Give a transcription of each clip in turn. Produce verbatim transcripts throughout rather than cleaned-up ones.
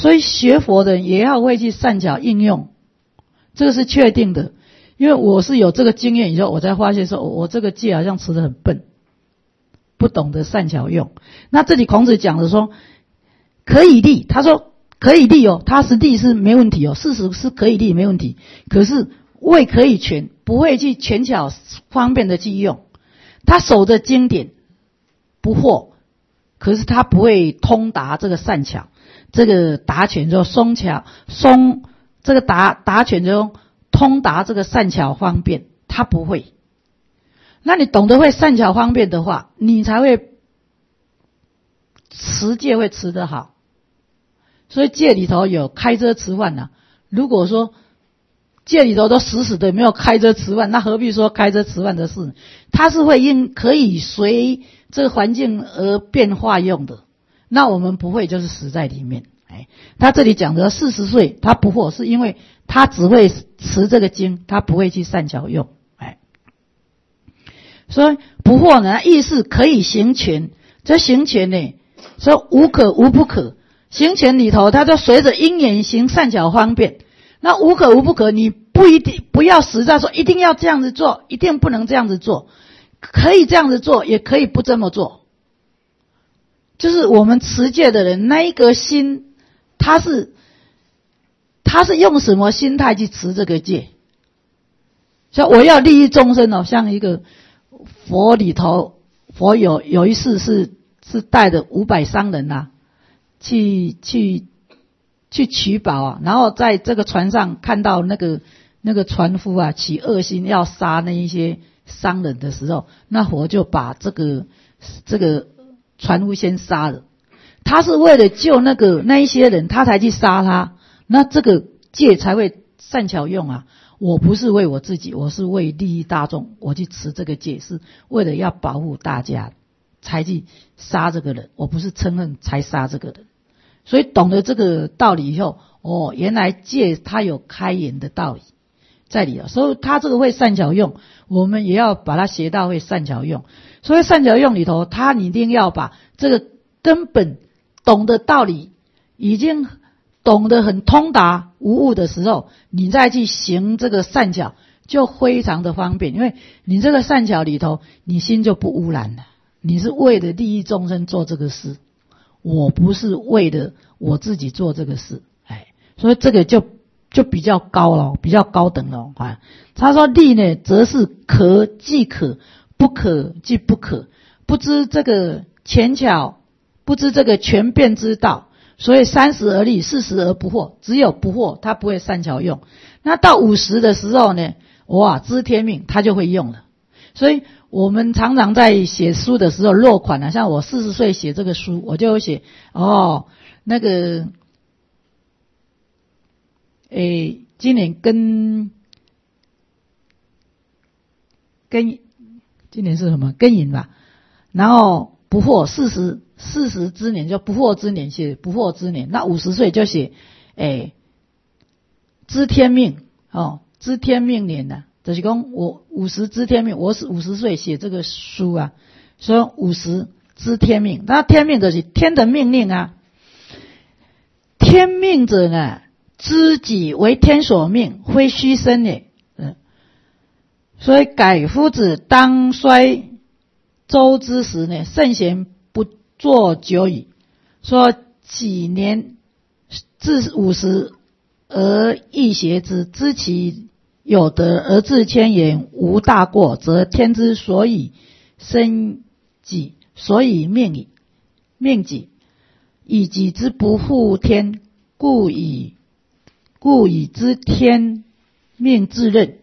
所以学佛的人也要会去善巧应用，这个是确定的。因为我是有这个经验以后，我才发现说我这个戒好像持得很笨，不懂得善巧用。那这里孔子讲的说可以立，他说可以立哦，他实地是没问题哦，事实是可以立没问题，可是未可以全，不会去权巧方便的去用。他守着经典不惑，可是他不会通达这个善巧，这个达权就松巧松，这个达达权就通达这个善巧方便，他不会。那你懂得会善巧方便的话，你才会持戒会持得好。所以戒里头有开遮持犯啊，如果说戒里头都死死的没有开遮持犯，那何必说开遮持犯的事？它是会因可以随这个环境而变化用的，那我们不会就是死在里面。哎，他这里讲的四十岁他不惑，是因为他只会持这个经，他不会去善巧用。哎，所以不惑呢，意思可以行权，这行权呢，说无可无不可，行权里头它就随着因缘行善巧方便。那无可无不可，你不一定不要实在说一定要这样子做，一定不能这样子做，可以这样子做，也可以不这么做。就是我们持戒的人，那一个心，他是他是用什么心态去持这个戒？像我要利益众生哦，像一个佛里头，佛有有一次是是带着五百商人呐、啊，去去。去取宝啊，然后在这个船上看到那个那个船夫啊起恶心要杀那一些商人的时候，那佛就把这个这个船夫先杀了。他是为了救那个那一些人，他才去杀他，那这个戒才会善巧用啊。我不是为我自己，我是为利益大众，我去持这个戒，是为了要保护大家才去杀这个人，我不是嗔恨才杀这个人。所以懂得这个道理以后，哦，原来戒它有开眼的道理在里头，所以它这个会善巧用，我们也要把它学到会善巧用。所以善巧用里头，它你一定要把这个根本懂的道理已经懂得很通达无误的时候，你再去行这个善巧就非常的方便，因为你这个善巧里头，你心就不污染了，你是为了利益众生做这个事。我不是为了我自己做这个事，哎，所以这个就就比较高了，比较高等了啊。他说利呢，则是可即可，不可即不可，不知这个权巧，不知这个权变之道，所以三十而立，四十而不惑，只有不惑，他不会善巧用。那到五十的时候呢，哇，知天命，他就会用了。所以我们常常在写书的时候落款啊，像我四十岁写这个书，我就有写哦，那个，诶，今年跟跟今年是什么庚寅吧，然后不惑四十四十之年就不惑之年写不惑之年，那五十岁就写诶知天命哦，知天命年呢、啊。就是说我五十知天命，我是五十岁写这个书啊，说五十知天命，那天命就是天的命令啊。天命者呢，知己为天所命，非虚身也。嗯，所以改夫子当衰周之时呢，圣贤不作久矣。说几年至五十而易学之，知其有德而自谦言，无大过，则天之所以生己，所以命矣。命己，以己之不负天，故以故以知天命自任。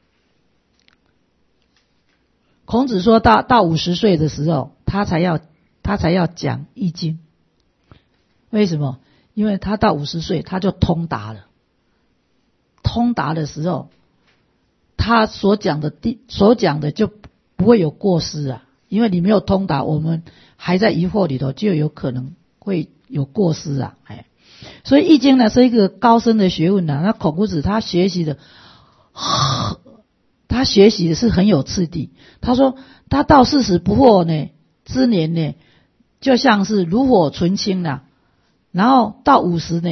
孔子说到到五十岁的时候，他才要他才要讲易经。为什么？因为他到五十岁，他就通达了。通达的时候，他所讲的地所讲的就不会有过失啊，因为你没有通达，我们还在疑惑里头，就有可能会有过失啊。哎，所以易经呢是一个高深的学问啊。那孔夫子他学习的，他学习的是很有次第。他说他到四十不惑呢之年呢，就像是炉火纯青啊，然后到五十呢，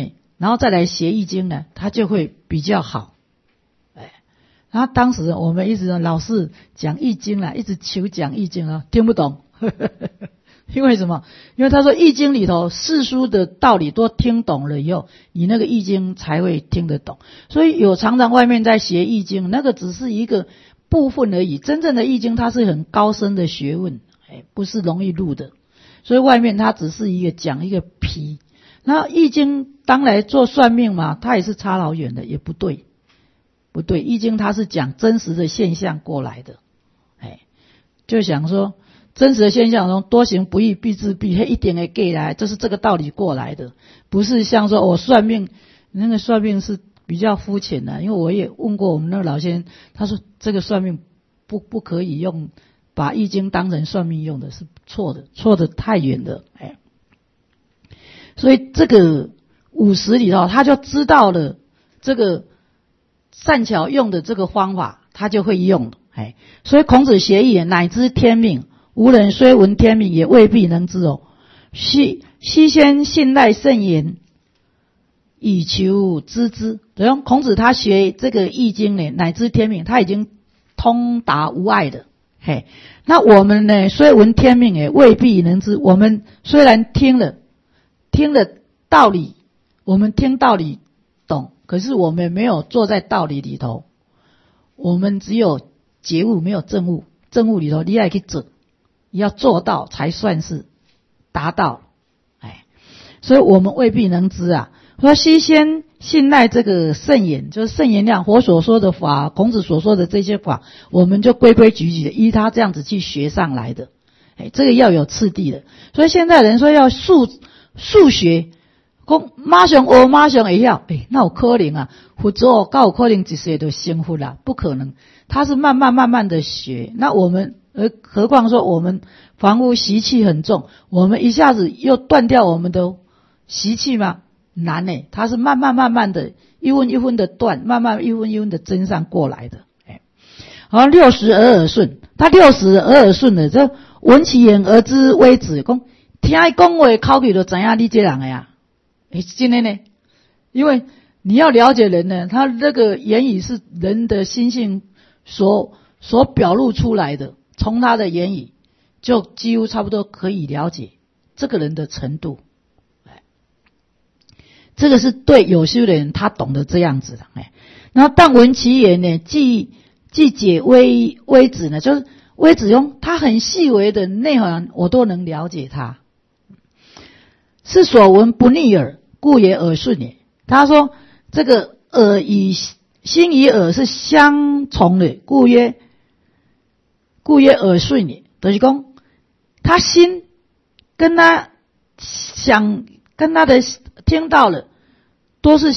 然后再来学易经呢，他就会比较好。哎，然后当时我们一直老是讲易经啦，一直求讲易经啊，听不懂。因为什么？因为他说易经里头世书的道理都听懂了以后，你那个易经才会听得懂。所以有常常外面在学易经，那个只是一个部分而已，真正的易经它是很高深的学问，哎，不是容易入的。所以外面它只是一个讲一个皮。那易经当来做算命嘛，它也是差老远的，也不对，不对。易经它是讲真实的现象过来的，哎，就想说真实的现象中，多行不义必自毙，一点也给来，就是这个道理过来的，不是像说我、哦、算命，那个算命是比较肤浅的。因为我也问过我们那个老先生，他说这个算命不不可以用，把易经当成算命用的是错的，错的太远了，哎。所以这个五十里头，他就知道了这个善巧用的这个方法，他就会用，哎。所以孔子学易乃知天命。吾人虽闻天命，也未必能知哦。须须先信赖圣言，以求知之。等于孔子他学这个易经呢，乃知天命，他已经通达无碍的。嘿，那我们呢，虽闻天命，也未必能知。我们虽然听了听了道理，我们听道理懂，可是我们没有坐在道理里头，我们只有觉悟，没有证悟。证悟里头，你要去做。要做到才算是达到，哎，所以我们未必能知啊。说须先信赖这个圣言，就是圣言量，佛所说的法，孔子所说的这些法，我们就规规矩矩的依他这样子去学上来的，哎，这个要有次第的。所以现在人说要数数学，讲马上学马上会晓，哎，那有可能啊？佛祖告有可能一世就成佛啦？不可能，他是慢慢慢慢的学。那我们。而何况说我们房屋习气很重，我们一下子又断掉我们的习气吗？难呢，它是慢慢慢慢的一分一分的断，慢慢一分一分的增上过来的。哎，好，六十而耳顺，他六十而耳顺的，这闻其言而知微子，讲听他讲话口气就知影你这人的呀。哎，今天呢，因为你要了解人呢，他那个言语是人的心性所所表露出来的。从他的言语就几乎差不多可以了解这个人的程度，哎，这个是对有些人他懂得这样子的，哎，然后但闻其言呢，既既解微微子呢，就是微子用他很细微的内涵，我都能了解他，是所闻不逆耳，故也耳顺也。他说这个耳与心与耳是相从的，故曰。故曰耳顺也，就是讲他心跟他想跟他的听到了都是，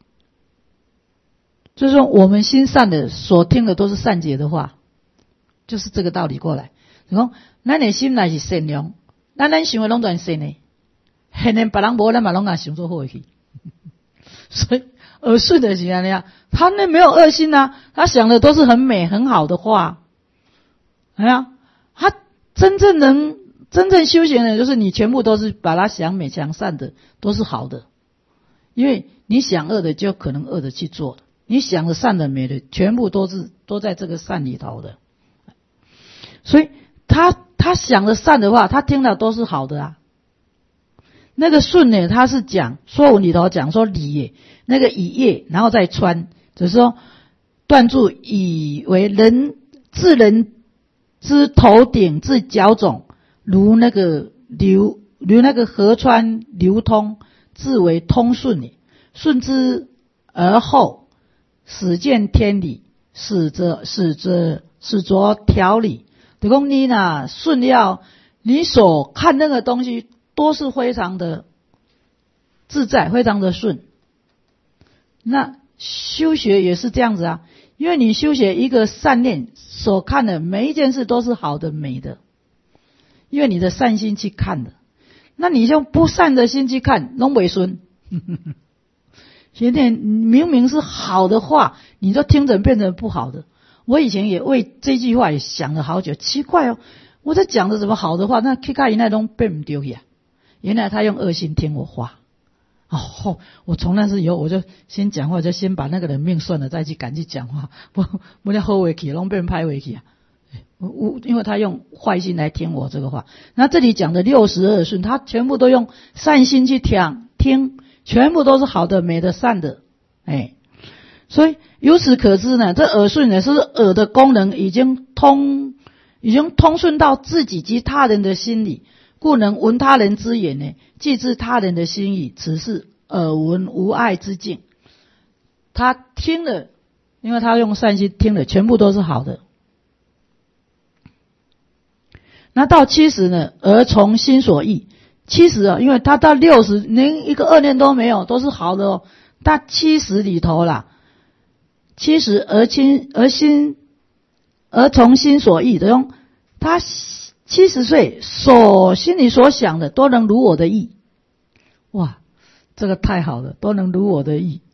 就是说我们心善的所听的都是善解的话，就是这个道理过来。你讲咱的心乃是善良，咱咱想的拢全善的，现在别人无，咱嘛拢啊想做好去。所以耳顺的是安尼啊，他那没有恶心啊，他想的都是很美很好的话。哎呀，他真正能真正修行的，就是你全部都是把它想美想善的，都是好的。因为你想恶的，就可能恶的去做的；你想的善的美的，全部都是都在这个善里头的。所以他他想的善的话，他听到都是好的啊。那个顺呢，他是讲说文里头讲说礼也，那个以业然后再穿，就是说断注以为人自人。之头顶至脚踵，如那个流如那个河川流通，自为通顺也。顺之而后，始见天理，使则使则使着条理。就讲你呢顺了，你所看那个东西都是非常的自在，非常的顺。那修学也是这样子啊。因为你修学一个善念，所看的每一件事都是好的美的，因为你的善心去看的，那你用不善的心去看，拢袂顺。现在明明是好的话，你就听着变成不好的。我以前也为这句话也想了好久，奇怪哦，我在讲的什么好的话，那去看人家都变不丢呀。原来他用恶心听我话， 哦，我从那次以后，我就先讲话，就先把那个人命算了，再去赶去讲话，不不要好回去，拢被人拍回去啊。我因为他用坏心来听我这个话，那这里讲的六十二顺，他全部都用善心去听，听全部都是好的、美的、善的，哎，所以由此可知呢，这耳顺呢是耳的功能已经通，已经通顺到自己及他人的心里，故能闻他人之言呢，既知他人的心意，此是耳闻无碍之境。他听了，因为他用善心听了，全部都是好的。那到七十呢，而从心所忆。七十啊，因为他到六十连一个恶念都没有，都是好的哦。但七十里头啦，七十而心而心而从心所忆的用，他七十岁所心里所想的都能如我的意。哇，这个太好了，都能如我的意。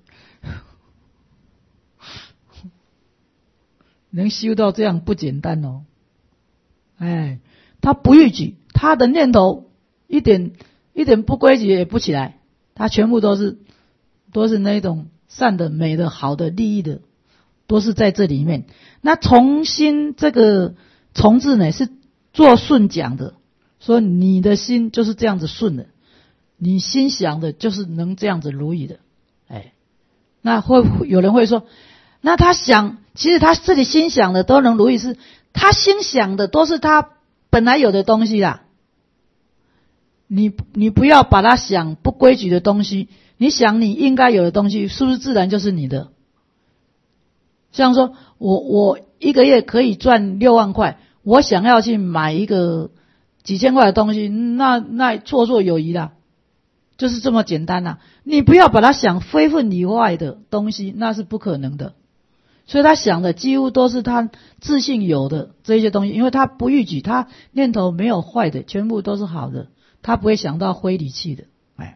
能修到这样不简单哦。哎，他不逾矩，他的念头一点一点不规矩也不起来，他全部都是都是那种善的、美的、好的、利益的，都是在这里面。那从心这个从字呢，是做顺讲的，说你的心就是这样子顺的，你心想的就是能这样子如意的。哎，那会有人会说，那他想，其实他自己心想的都能如意，是他心想的都是他本来有的东西啦。你你不要把它想不规矩的东西，你想你应该有的东西，是不是自然就是你的？像说我我一个月可以赚六万块，我想要去买一个几千块的东西，那那绰绰有余啦，就是这么简单啦。你不要把它想非分以外的东西，那是不可能的。所以他想的几乎都是他自信有的这些东西，因为他不逾矩，他念头没有坏的，全部都是好的，他不会想到灰里去的。哎，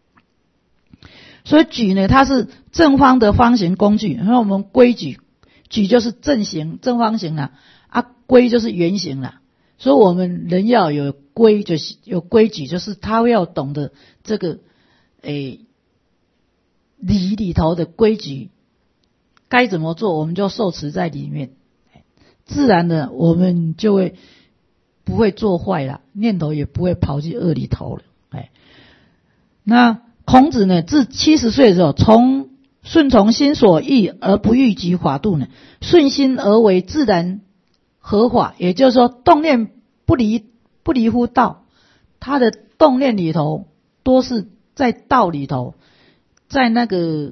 所以矩呢，它是正方的方形工具。然后我们规矩，矩就是正形正方形啦，啊规就是圆形啦。所以我们人要有规，就是有规矩，就是他要懂得这个诶理里头的规矩。该怎么做，我们就受持在里面，自然的我们就会不会做坏了，念头也不会跑去恶里头了。哎，那孔子呢，自七十岁的时候，从顺从心所欲而不逾矩法度呢，顺心而为自然合法，也就是说，动念不离不离乎道，他的动念里头都是在道里头，在那个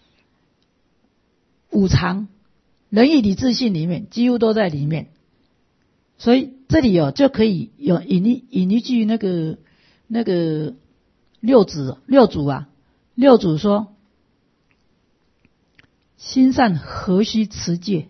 五常、仁义礼智信里面，几乎都在里面。所以这里哦，就可以有引一引一句那个那个六祖六祖啊，六祖说：“心善何须持戒？”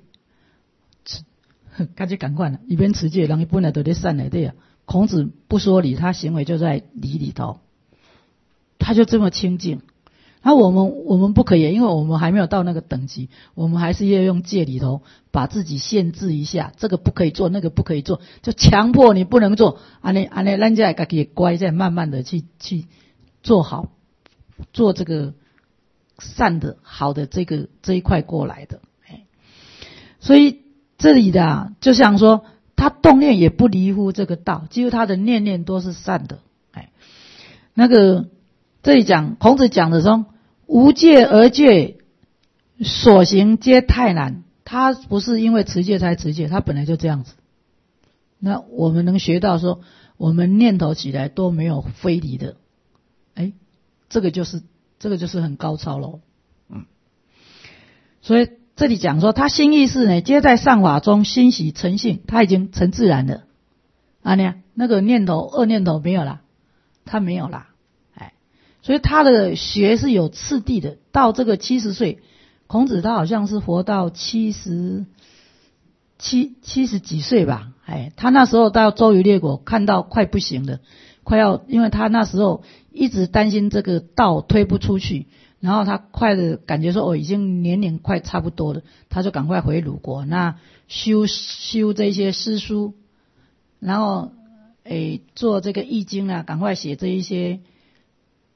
他就赶快了，一边持戒，人一本来都在善来对啊。孔子不说理，他行为就在理里头，他就这么清净。那我们我们不可以，因为我们还没有到那个等级，我们还是要用戒里头把自己限制一下，这个不可以做，那个不可以做，就强迫你不能做。安尼安尼，咱家自己乖，再慢慢的去去做好，做这个善的好的这个这一块过来的。所以这里的啊，就像说他动念也不离乎这个道，几乎他的念念都是善的。哎，那个这里讲孔子讲的说，无戒而戒，所行皆太难。他不是因为持戒才持戒，他本来就这样子。那我们能学到说，我们念头起来都没有非离的，哎，这个就是这个就是很高超咯。嗯，所以这里讲说，他心意识呢，皆在善法中欣喜成性，他已经成自然了。啊，那那个念头恶念头没有啦，他没有啦。所以他的学是有次第的，到这个七十岁，孔子他好像是活到七十七七十几岁吧，哎，他那时候到周瑜列国，看到快不行了，快要，因为他那时候一直担心这个道推不出去，然后他快的感觉说，哦，已经年龄快差不多了，他就赶快回鲁国，那修修这些诗书，然后诶做这个易经啊，赶快写这一些。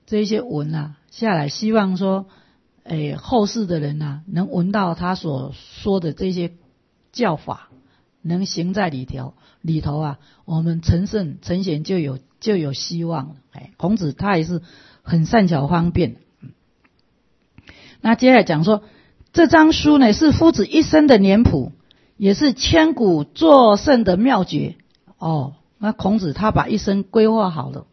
这些文啊下来，希望说，诶，后世的人啊，能闻到他所说的这些教法，能行在里头里头啊，我们陈圣陈显就有就有希望了。哎，孔子他也是很善巧方便。那接下来讲说，这张书呢是夫子一生的年谱，也是千古作圣的妙诀。哦，那孔子他把一生规划好了。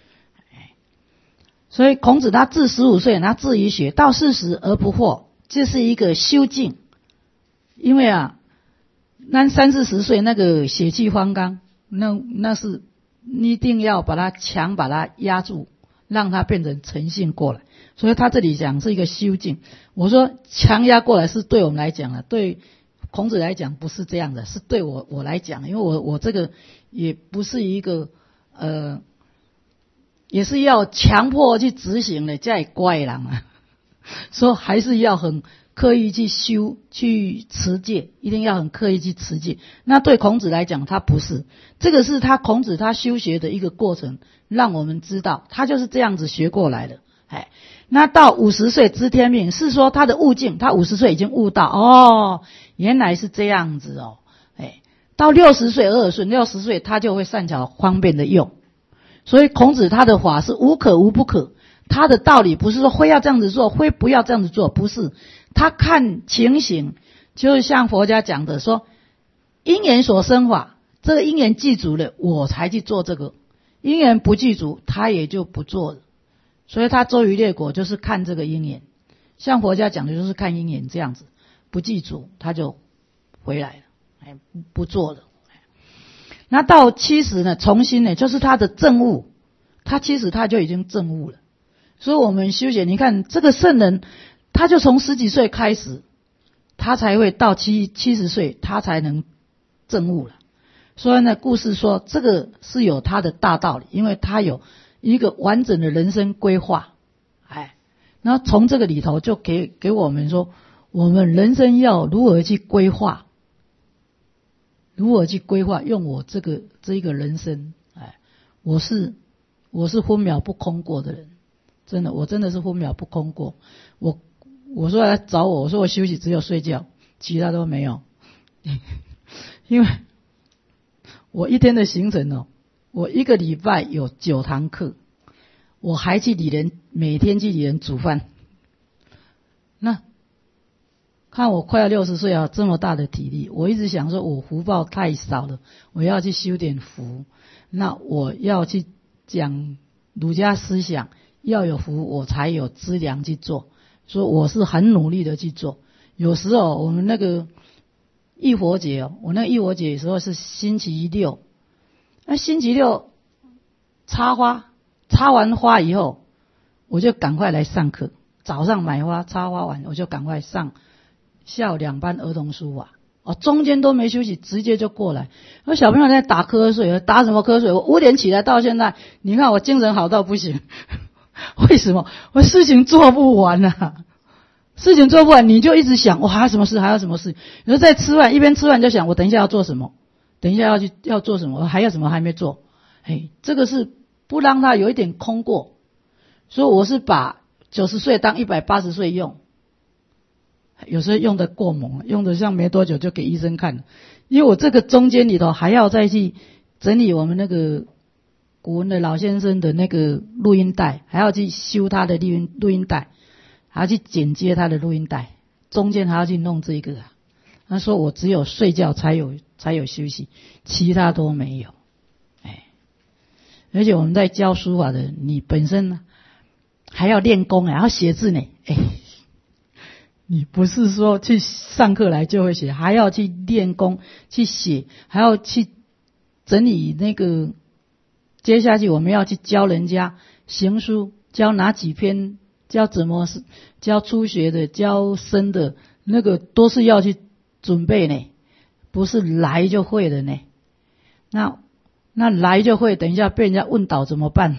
所以孔子他自十五岁，他自于学，到四十而不惑，这是一个修静。因为啊，那三四十岁那个血气方刚，那那是你一定要把它强把它压住，让它变成诚信过来。所以他这里讲是一个修静。我说强压过来是对我们来讲的，对孔子来讲不是这样的，是对我我来讲，因为我我这个也不是一个呃。也是要强迫去执行的，这也怪人啊。说还是要很刻意去修、去持戒，一定要很刻意去持戒。那对孔子来讲，他不是，这个是他孔子他修学的一个过程，让我们知道他就是这样子学过来的。哎，那到五十岁知天命，是说他的悟境，他五十岁已经悟到，哦，原来是这样子哦。哎，到六十岁而耳顺，六十岁他就会善巧方便的用。所以孔子他的法是无可无不可，他的道理不是说非要这样子做，非不要这样子做，不是，他看情形，就是像佛家讲的说，因缘所生法，这个因缘具足了，我才去做这个，因缘不具足，他也就不做了。所以他周瑜列国就是看这个因缘，像佛家讲的就是看因缘这样子，不具足他就回来了，哎，不做了。那到七十呢，重新呢，就是他的证悟，他七十他就已经证悟了。所以我们修学，你看这个圣人，他就从十几岁开始，他才会到七七十岁，他才能证悟了。所以呢，故事说这个是有他的大道理，因为他有一个完整的人生规划，哎，然后从这个里头就给给我们说，我们人生要如何去规划。如何去规划？用我这个这一个人生，哎，我是我是分秒不空过的人，真的，我真的是分秒不空过。我我说来找我，我说我休息只有睡觉，其他都没有，因为我一天的行程哦，我一个礼拜有九堂课，我还去理人，每天去理人煮饭，那。看我快要六十岁啊，这么大的体力，我一直想说我福报太少了，我要去修点福，那我要去讲儒家思想，要有福我才有资粮去做，所以我是很努力的去做。有时候我们那个浴佛节哦，我那个浴佛节的时候是星期六，那星期六插花，插完花以后，我就赶快来上课，早上买花，插花完我就赶快上。下午两班儿童书法，哦，中间都没休息，直接就过来。那小朋友在打瞌睡，打什么瞌睡？我五点起来到现在，你看我精神好到不行。为什么？我事情做不完啊，事情做不完，你就一直想，我还有什么事，还有什么事？你说在吃饭，一边吃饭就想，我等一下要做什么？等一下要去要做什么？我还有什么还没做？哎，这个是不让他有一点空过。所以我是把九十岁当一百八十岁用。有时候用的过猛，用的像没多久就给医生看了，因为我这个中间里头还要再去整理我们那个古文的老先生的那个录音带，还要去修他的录音录音带，还要去剪接他的录音带，中间还要去弄这个。他说我只有睡觉才有才有休息，其他都没有。哎，而且我们在教书法的，你本身呢还要练功，还要写字呢，哎。你不是说去上课来就会写，还要去练功去写，还要去整理那个。接下去我们要去教人家行书，教哪几篇，教怎么教初学的，教深的，那个都是要去准备呢，不是来就会的呢。那那来就会，等一下被人家问倒怎么办？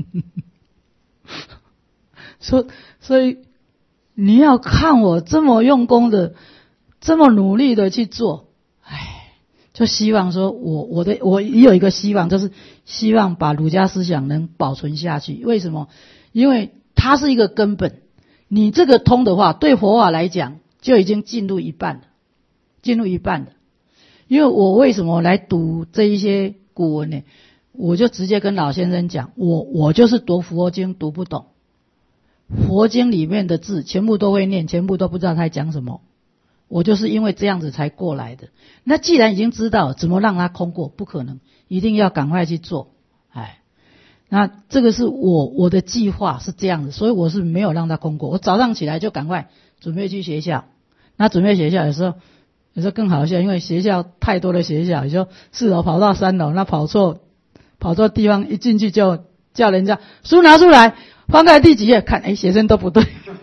所所以。你要看我这么用功的，这么努力的去做，唉，就希望说我我的我也有一个希望，就是希望把儒家思想能保存下去。为什么？ 因为它是一个根本。你这个通的话，对佛法来讲就已经进入一半了，进入一半了。因为我为什么来读这一些古文呢？我就直接跟老先生讲，我我就是读佛经读不懂，佛经里面的字全部都会念，全部都不知道他在讲什么。我就是因为这样子才过来的。那既然已经知道，怎么让它空过？不可能，一定要赶快去做。哎，那这个是我我的计划是这样子，所以我是没有让它空过。我早上起来就赶快准备去学校。那准备学校有时候有时候更好笑，因为学校太多的学校，有时候四楼跑到三楼，那跑错跑错地方，一进去就叫人家书拿出来，翻开第几页看，哎，学生都不对。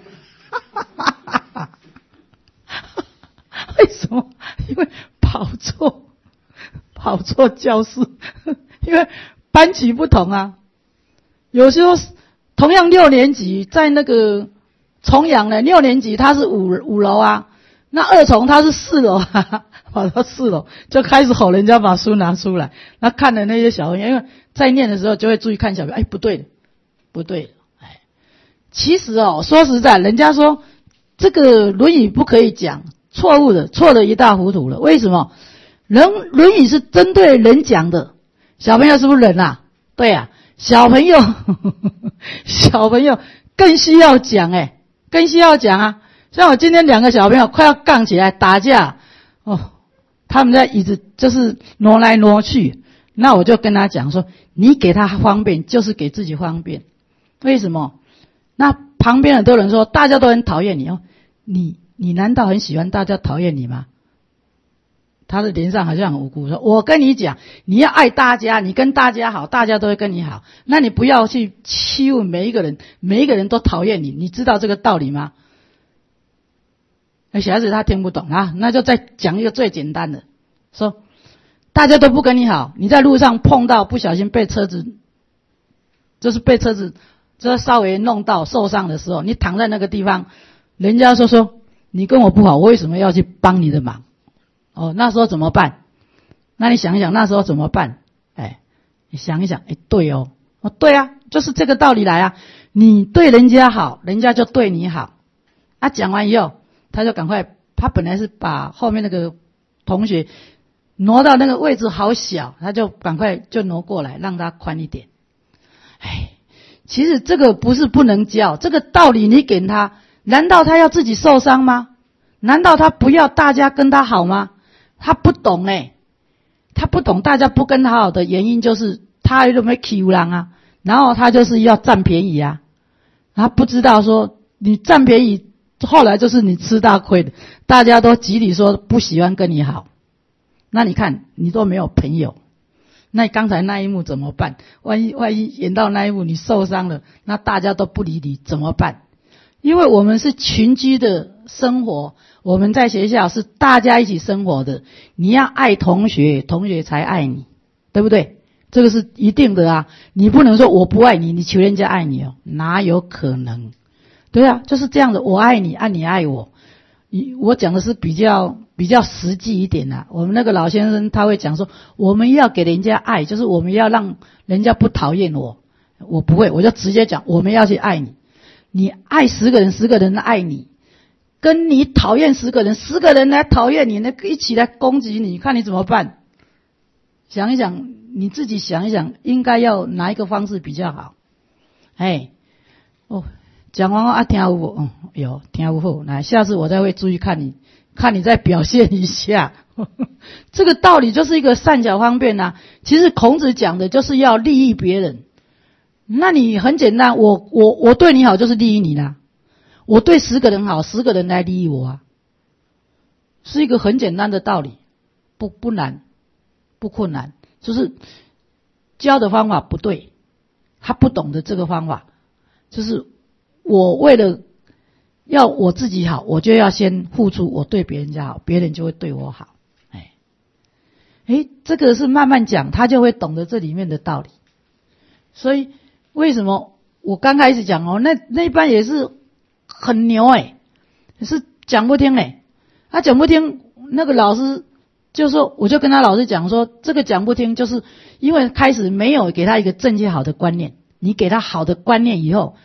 为什么？因为跑错跑错教室，因为班级不同啊。有时候同样六年级在那个重阳呢，六年级他是五五楼啊，那二重他是四楼啊，跑到四楼就开始吼人家把书拿出来。那看的那些小朋友，因为在念的时候就会注意看小朋友，哎，不对了，不对了，哎，其实哦，说实在，人家说这个《论语》不可以讲。错误的，错得一大糊涂了。为什么？人《论语》是针对人讲的，小朋友是不是人啊？对啊，小朋友，呵呵小朋友更需要讲哎，更需要讲啊。像我今天两个小朋友快要杠起来打架，哦，他们在椅子就是挪来挪去，那我就跟他讲说，你给他方便就是给自己方便。为什么？那旁边很多人说，大家都很讨厌你哦，你。你难道很喜欢大家讨厌你吗？他的脸上好像很无辜，说我跟你讲，你要爱大家，你跟大家好，大家都会跟你好，那你不要去欺负每一个人，每一个人都讨厌你，你知道这个道理吗？那小孩子他听不懂啊，那就再讲一个最简单的，说大家都不跟你好，你在路上碰到不小心被车子，就是被车子这稍微弄到受伤的时候，你躺在那个地方，人家说说你跟我不好，我为什么要去帮你的忙？哦，那时候怎么办？那你想一想，那时候怎么办？哎，你想一想，哎，对哦，哦，对啊，就是这个道理来啊。你对人家好，人家就对你好。啊，讲完以后，他就赶快，他本来是把后面那个同学挪到那个位置好小，他就赶快就挪过来，让他宽一点。哎，其实这个不是不能教，这个道理你给他。难道他要自己受伤吗？难道他不要大家跟他好吗？他不懂哎、欸，他不懂大家不跟他好的原因就是他有没有欺负人啊，然后他就是要占便宜啊，他不知道说你占便宜，后来就是你吃大亏的，大家都集体说不喜欢跟你好，那你看你都没有朋友，那刚才那一幕怎么办？万一万一演到那一幕你受伤了，那大家都不理你怎么办？因为我们是群居的生活，我们在学校是大家一起生活的，你要爱同学，同学才爱你，对不对？这个是一定的啊，你不能说我不爱你，你求人家爱你哦，哪有可能？对啊，就是这样的，我爱你，啊你爱我。我讲的是比较比较实际一点啊。我们那个老先生他会讲说，我们要给人家爱，就是我们要让人家不讨厌我。我不会，我就直接讲，我们要去爱你。你爱十个人，十个人爱你，跟你讨厌十个人，十个人来讨厌你，那一起来攻击你，看你怎么办？想一想，你自己想一想，应该要哪一个方式比较好？哎，哦，讲完啊，听有无？嗯，有听有好，来，下次我再会注意看你，看你再表现一下。这个道理就是一个善巧方便啊。其实孔子讲的就是要利益别人。那你很简单，我我我对你好就是利益你啦，我对十个人好，十个人来利益我啊，是一个很简单的道理，不不难，不困难，就是教的方法不对，他不懂得这个方法，就是我为了要我自己好，我就要先付出，我对别人家好，别人就会对我好，哎，哎，这个是慢慢讲，他就会懂得这里面的道理，所以。为什么我刚开始讲哦，那那班也是很牛诶，是讲不听诶，他讲不听，那个老师就说，我就跟他老师讲说，这个讲不听，就是因为开始没有给他一个正确好的观念，你给他好的观念以后，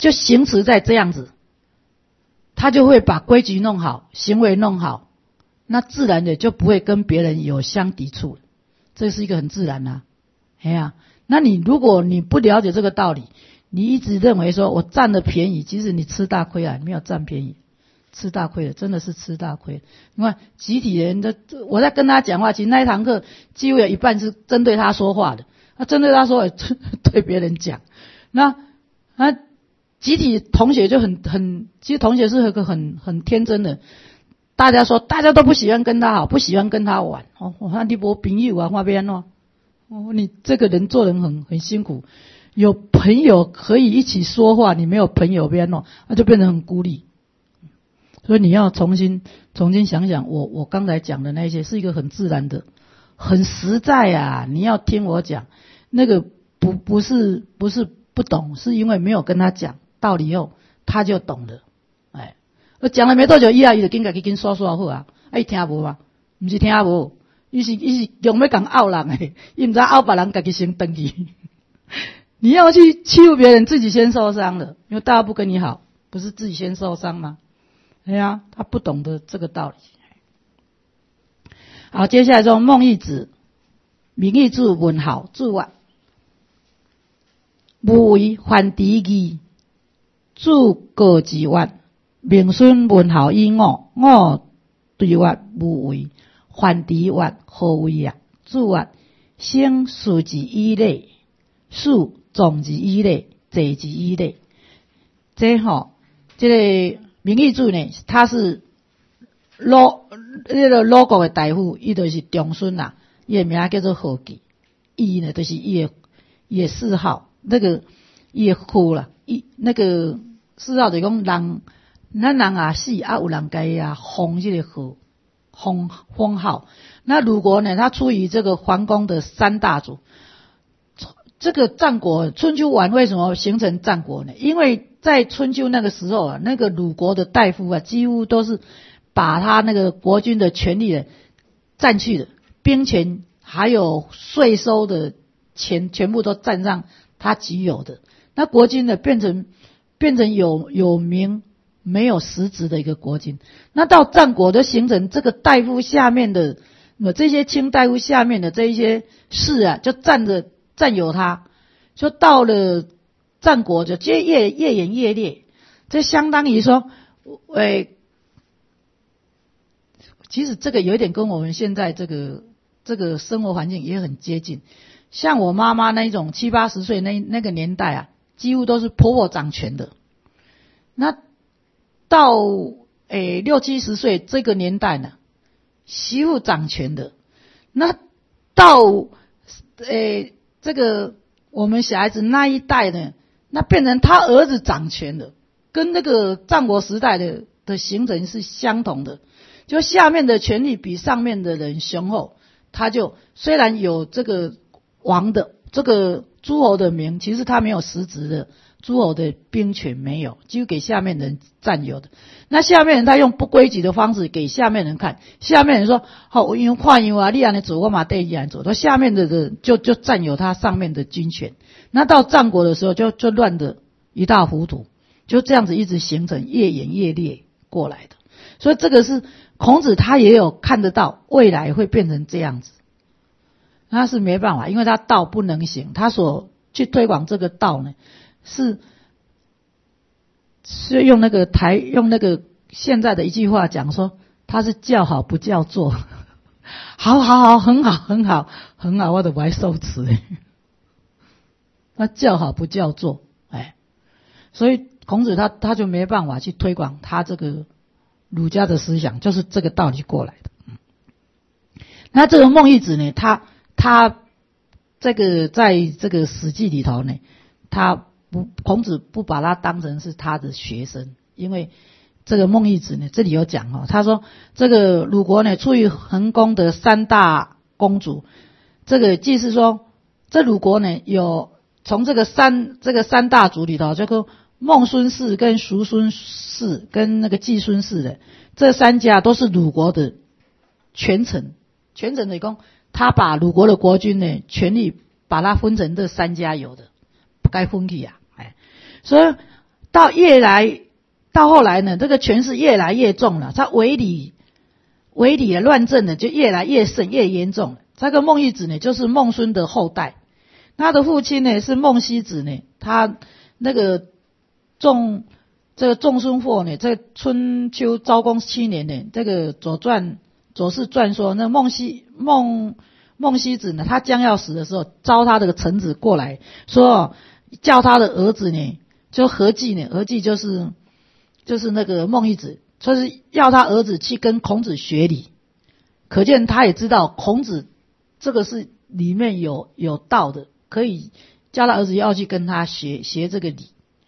就行持在这样子，他就会把规矩弄好，行为弄好，那自然的就不会跟别人有相抵触，这是一个很自然啊。哎呀，那你如果你不了解这个道理，你一直认为说我占了便宜，其实你吃大亏啊，你没有占便宜，吃大亏了，真的是吃大亏。你看集体人的，我在跟他讲话，其实那一堂课几乎有一半是针对他说话的，他针对他说对别人讲，那那集体同学就很很，其实同学是一个很很天真的，大家说大家都不喜欢跟他好，不喜欢跟他玩，哦，那你没朋友啊，那边哦，哦，你这个人做人很很辛苦，有朋友可以一起说话，你没有朋友边哦，那就变得很孤立。所以你要重新重新想想，我我刚才讲的那些是一个很自然的，很实在啊。你要听我讲，那个不不是不是不懂，是因为没有跟他讲道理后，他就懂了。哎，我讲了没多久，伊啊伊就紧甲去紧说说好啊，啊伊听无嘛，不是听无，伊是伊是用要讲拗人诶，伊唔知拗别人家己先登去。你要去欺负别人，自己先受伤了，因为大家不跟你好，不是自己先受伤吗？哎呀，他不懂得这个道理。好，接下来说孟义子，名义注文好注啊，无为反敌义，注各之外，名顺文好以我，我对外无为，反敌外何为啊？注啊，先数之以类，数总之以类，济之以类。这吼，这个。名义注呢，他是鲁那个鲁国的大夫，伊就是长孙啦，伊的名叫做何忌，伊呢就是伊的伊的谥号，那个伊的号啦，伊那个谥号就是讲人，咱人啊死啊有人该啊封这个号，封封号。那鲁国呢，他出于这个桓公的三大族，这个战国春秋晚为什么形成战国呢？因为在春秋那个时候啊，那个鲁国的大夫啊，几乎都是把他那个国君的权力占去的，兵权还有税收的钱全部都占上他己有的。那国君呢，变成变成有有名没有实质的一个国君。那到战国就形成这个大夫下面的这些卿大夫下面的这一些士啊，就占着占有他，就到了。战国就越越越演越烈，这相当于说，诶，其实这个有一点跟我们现在这个这个生活环境也很接近。像我妈妈那一种七八十岁那那个年代啊，几乎都是婆婆掌权的。那到诶六七十岁这个年代呢，媳妇掌权的。那到诶这个我们小孩子那一代呢？那变成他儿子掌权了，跟那个战国时代的的形成是相同的，就下面的权力比上面的人雄厚，他就虽然有这个王的这个诸侯的名，其实他没有实质的诸侯的兵权没有，就给下面人占有的。那下面人他用不规矩的方式给下面人看，下面人说好，我用看样啊，你安尼做，我嘛得这样做，那下面的人就就占有他上面的军权。那到战国的时候就就乱得一塌糊涂，就这样子一直形成越演越烈过来的。所以这个是孔子他也有看得到未来会变成这样子，他是没办法，因为他道不能行，他所去推广这个道呢，是是用那个台用那个现在的一句话讲说，他是叫好不叫座，好好好，很好很好很好，我都不爱受词诶。他叫好不叫座，哎，所以孔子他他就没办法去推广他这个儒家的思想，就是这个道理过来的。嗯、那这个孟义子呢，他他这个在这个《史记》里头呢，他不孔子不把他当成是他的学生，因为这个孟义子呢，这里有讲哦，他说这个鲁国呢，出于桓公的三大公主，这个即是说，这鲁国呢有。从这个三这个三大族里头，这个孟孙氏跟叔孙氏跟那个季孙氏的这三家都是鲁国的权臣，权臣的讲，他把鲁国的国君呢权力把它分成这三家有的，不该分去啊，哎，所以到越来到后来呢，这个权势越来越重了，他伪礼伪礼的乱政呢就越来越盛越严重。这个孟义子呢就是孟孙的后代，他的父亲呢是孟西子呢，他那个仲这个仲孙霍呢，在春秋昭公七年呢，这个左传左氏传说，那孟西孟孟西子呢，他将要死的时候，召他的臣子过来说，叫他的儿子呢，就何忌呢，何忌就是就是那个孟义子，说是要他儿子去跟孔子学礼，可见他也知道孔子这个是里面有有道的，可以叫他儿子要去跟他学学这个礼。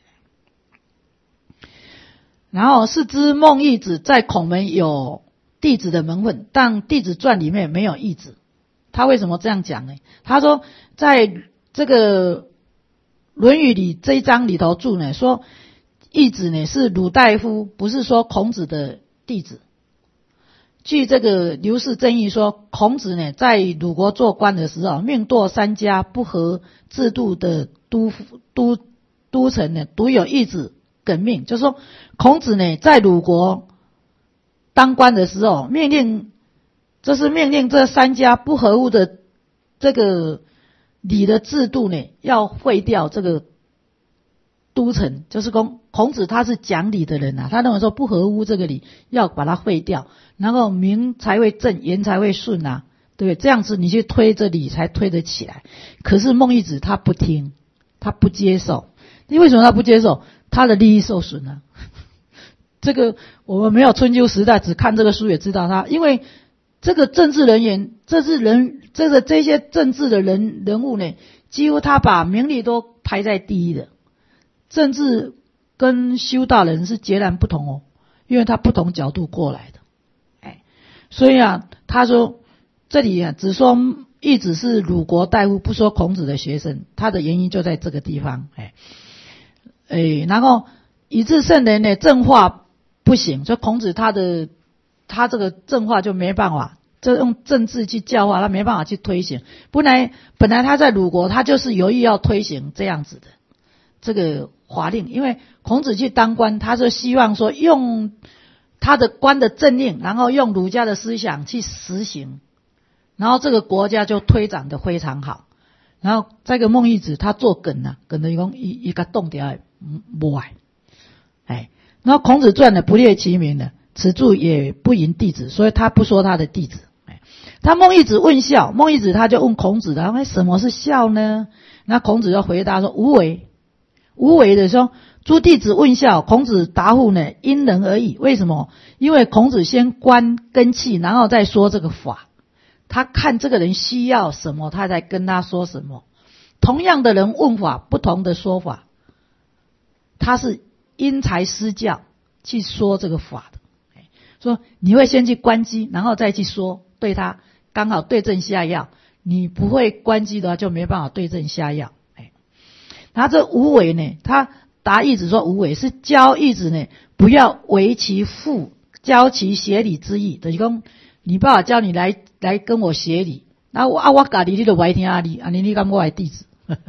然后是知孟义子在孔门有弟子的门份，但弟子传里面没有义子。他为什么这样讲呢？他说在这个论语里这一章里头注呢，说义子呢是鲁大夫，不是说孔子的弟子。据这个刘氏正义说，孔子呢在鲁国做官的时候，命堕三家不合制度的都都都城呢，独有义子耿命，就是说孔子呢在鲁国当官的时候，命令这是命令这三家不合乎的这个礼的制度呢，要废掉这个都城，就是孔孔子他是讲理的人啊，他认为说不合乎这个礼，要把它废掉，然后名才会正，言才会顺啊，对不对？这样子你去推这礼才推得起来。可是孟义子他不听，他不接受。因为什么他不接受？他的利益受损啊。这个我们没有春秋时代，只看这个书也知道他，因为这个政治人员，这是人，这个这些政治的人人物呢，几乎他把名利都排在第一的。政治跟修道人是截然不同哦，因为他不同角度过来的，哎，所以啊，他说这里啊，只说义子是鲁国大夫，不说孔子的学生，他的原因就在这个地方，哎，哎，然后以至圣人呢，正化不行，所以孔子他的他这个正化就没办法，就用政治去教化，他没办法去推行。本来本来他在鲁国，他就是有意要推行这样子的这个法令，因为孔子去当官，他就希望说用他的官的政令，然后用儒家的思想去实行，然后这个国家就推展得非常好。然后这个孟义子他做梗啊，梗的一讲一一个动掉不爱，哎，然后孔子传呢不列其名的，此注也不引弟子，所以他不说他的弟子。哎，他孟义子问孝，孟义子他就问孔子的，哎，什么是孝呢？那孔子就回答说无为。无为的说，诸弟子问孝，孔子答复呢，因人而异。为什么？因为孔子先观根器，然后再说这个法。他看这个人需要什么，他才跟他说什么。同样的人问法，不同的说法，他是因材施教去说这个法的。说你会先去观机，然后再去说，对他刚好对症下药。你不会观机的话，就没办法对症下药。他这无为呢，他答义子说无为是教义子呢，不要为其父，教其学礼之意。就是说，你爸爸教你来来跟我学礼，那我啊我家里你都不听啊你啊你你讲我的弟子，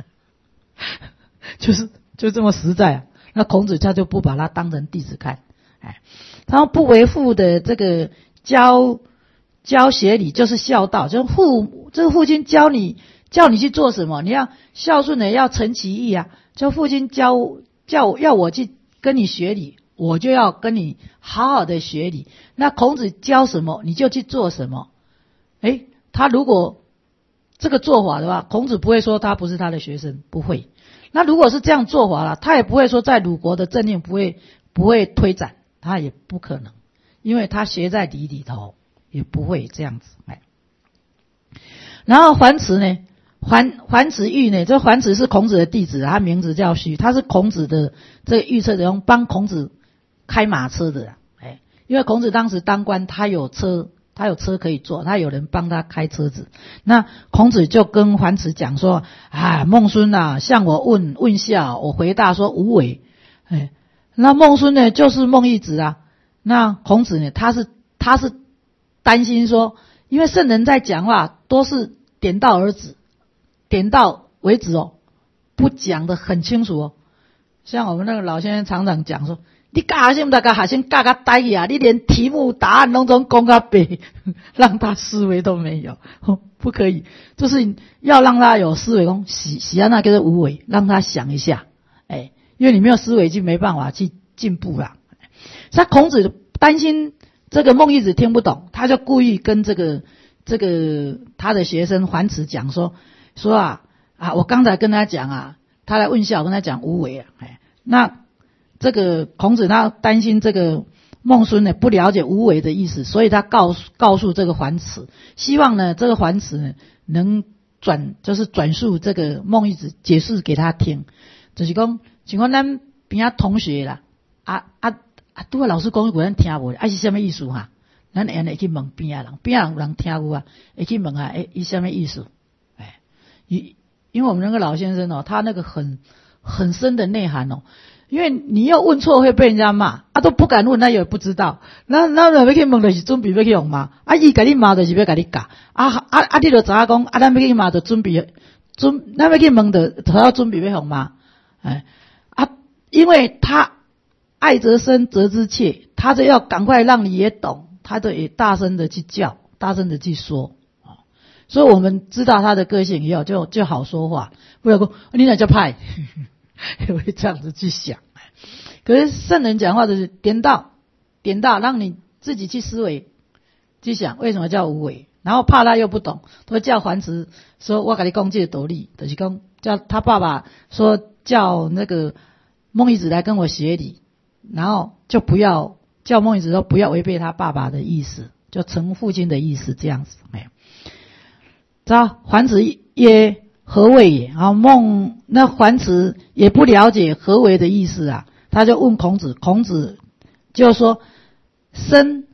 就是就这么实在啊。那孔子他就不把他当成弟子看，哎，他说不为父的这个教教学礼就是孝道，就是父这个父亲教你。叫你去做什么？你要孝顺的，要成其义啊！就父亲教叫我要我去跟你学礼，我就要跟你好好的学礼。那孔子教什么，你就去做什么。诶，他如果这个做法的话，孔子不会说他不是他的学生，不会。那如果是这样做法了，他也不会说在鲁国的政令不会不会推展，他也不可能，因为他学在礼里头，也不会这样子。哎，然后樊迟呢？樊樊迟御呢？这樊迟是孔子的弟子，他名字叫胥，他是孔子的这个御车人，帮孔子开马车的。哎，因为孔子当时当官，他有车，他有车可以坐，他有人帮他开车子。那孔子就跟樊迟讲说：“啊，孟孙啊，向我问问孝，我回答说无为。”哎，那孟孙呢，就是孟义子啊。那孔子呢，他是他是担心说，因为圣人在讲话都是点到而止。点到为止哦，不讲得很清楚哦。 像我们那个老先生常常讲说，你教学生不得教学生教个呆呀，你连题目答案拢总讲个背，让他思维都没有，不可以，就是要让他有思维，讲喜喜安那叫做无为，让他想一下，哎，因为你没有思维就没办法去进步了。他孔子担心这个孟懿子听不懂，他就故意跟这个这个他的学生樊迟讲说说啊啊，我刚才跟他讲啊，他来问笑，跟他讲无为啊，哎，那这个孔子他担心这个孟孙呢不了解无为的意思，所以他告诉告诉这个樊迟，希望呢这个樊迟呢能转就是转述这个孟懿子解释给他听，就是讲像讲咱边仔同学啦，啊啊啊，拄啊老师讲过咱听无，啊是啥物意思哈？咱会会去问边仔人，边仔人有人听有啊，会去问啊，诶，伊啥物意思？哎，因因为我们那个老先生哦，他那个很很深的内涵哦。因为你要问错会被人家骂，啊都不敢问，那也不知道。那那要去问就是准备要去用骂，啊伊甲你骂就是要甲你教，啊啊啊你就知影讲，啊咱要去骂就准备准，咱要去问就就要准备要用骂，哎啊，因为他爱则生责之切，他就要赶快让你也懂，他就也大声的去叫，大声的去说，啊，所以我们知道他的个性以后就就好说话，不要说你哪叫派。也会这样子去想，可是圣人讲话就是点到点到，让你自己去思维去想为什么叫无为，然后怕他又不懂，都叫樊迟说我跟你讲这个道理，就是讲叫他爸爸说叫那个孟懿子来跟我学礼，然后就不要叫孟懿子说不要违背他爸爸的意思，就承父亲的意思这样子。哎，知道樊迟也何谓也？啊，孟那樊迟也不了解何为的意思啊，他就问孔子，孔子就说生，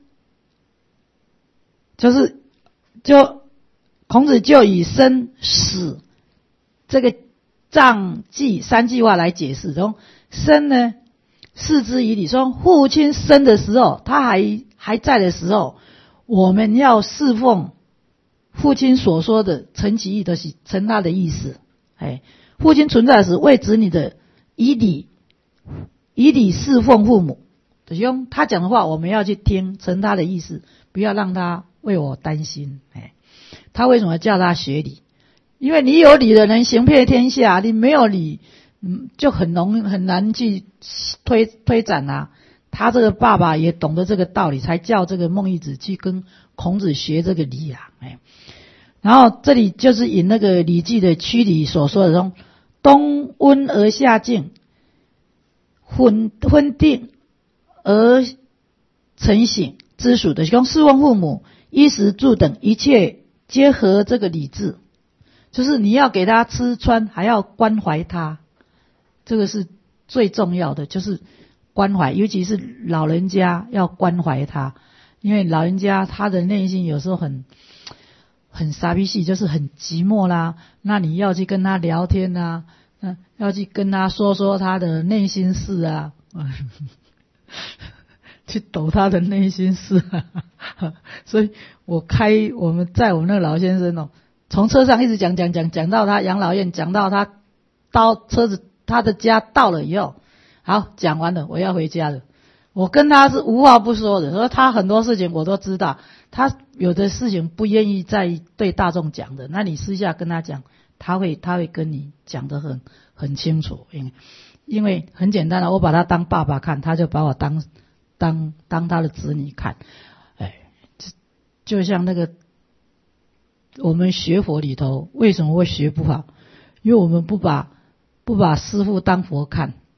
就是就孔子就以生死这个藏记三句话来解释，从生呢视之以礼，说父亲生的时候，他还还在的时候，我们要侍奉父亲所说的承其义，都是承他的意思。哎，父亲存在时为子女的以礼以礼侍奉父母，就是用他讲的话我们要去听，承他的意思，不要让他为我担心。哎，他为什么叫他学礼？因为你有礼的人行遍天下，你没有礼，嗯，就很容很难去推推展啊。他这个爸爸也懂得这个道理，才叫这个孟懿子去跟孔子学这个礼啊。哎，然后这里就是引那个《礼记》的曲礼所说的中，冬温而夏静，昏昏定而晨醒之属的，用侍奉父母、衣食住等一切皆合这个礼制，就是你要给他吃穿，还要关怀他，这个是最重要的，就是关怀，尤其是老人家要关怀他，因为老人家他的内心有时候很很傻逼气，就是很寂寞啦，那你要去跟他聊天啊，嗯，要去跟他说说他的内心事啊，去抖他的内心事啊，所以我开我们在我们那个老先生哦，从车上一直讲讲讲讲到他养老院，讲到他到车子他的家到了以后，好，讲完了，我要回家了。我跟他是无话不说的，说他很多事情我都知道，他有的事情不愿意再对大众讲的，那你私下跟他讲，他会他会跟你讲得很很清楚，因为因为很简单的，我把他当爸爸看，他就把我当当当他的子女看，哎，就像那个我们学佛里头为什么会学不好，因为我们不把不把师父当佛看，